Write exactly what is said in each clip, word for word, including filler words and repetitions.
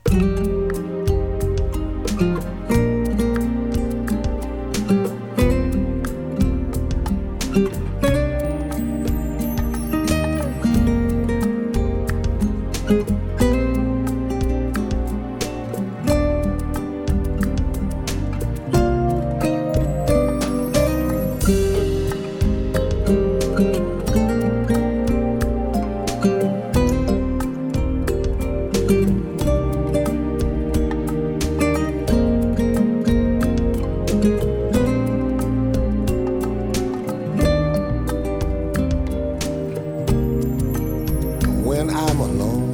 When I'm alone,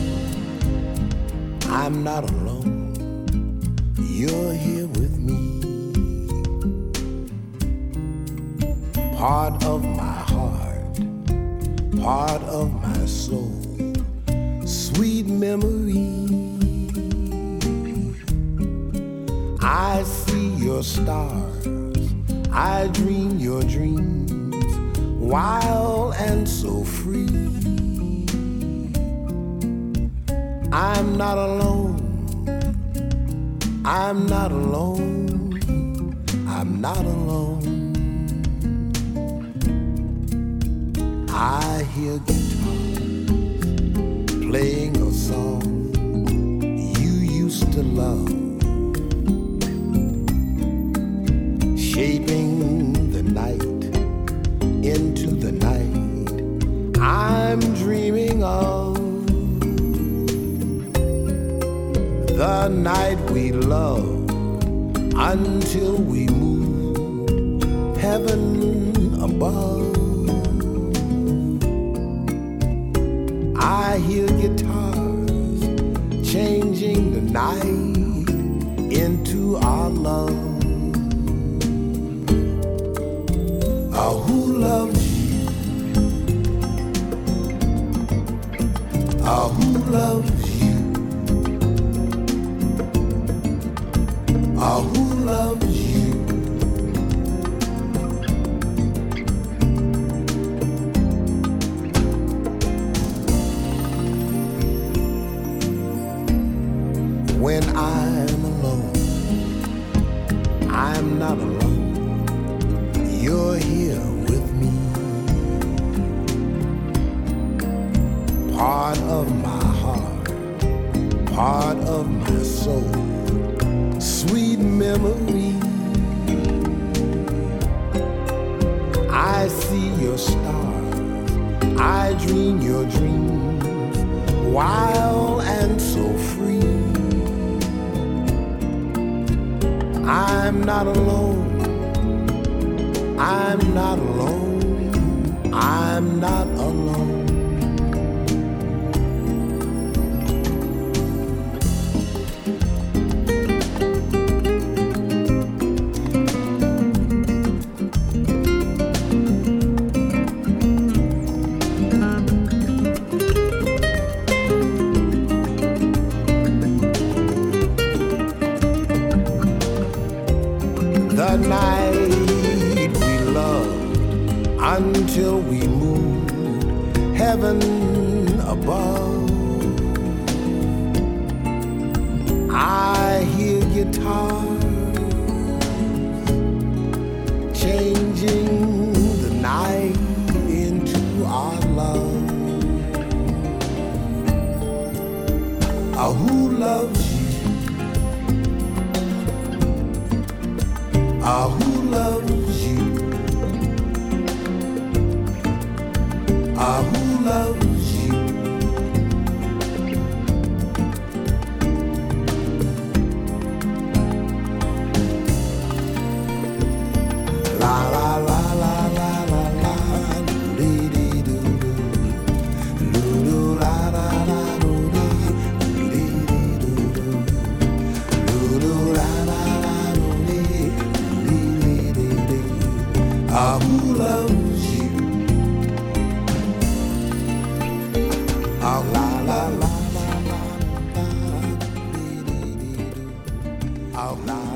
I'm not alone. You're here with me. Part of my heart, part of my soul, sweet memory. I see your stars, I dream your dreams, wild and so free. I'm not alone, I'm not alone, I'm not alone. I hear guitars playing a song you used to love, shaping the night into the night I'm dreaming of. The night we loved until we moved heaven above. I hear guitars changing the night into our love. Oh, who loves you? Oh, who loves you? Oh, who loves you? When I'm alone, I'm not alone. You're here with me. Part of my heart, part of my soul, sweet memory. I see your stars, I dream your dreams, wild and so free. I'm not alone, I'm not alone, I'm not alone. The night we loved until we moved heaven above. I hear guitars changing the night into our love. Oh, who loves you? Ah, who loves you? Ah, who loves you? La la la la la la la, dee dee doo doo, doo doo la la la doo dee, dee dee doo doo, doo doo la la la doo dee. Ah, who loves you? Ah, la la la la la la, dee dee dee doo. Ah, la.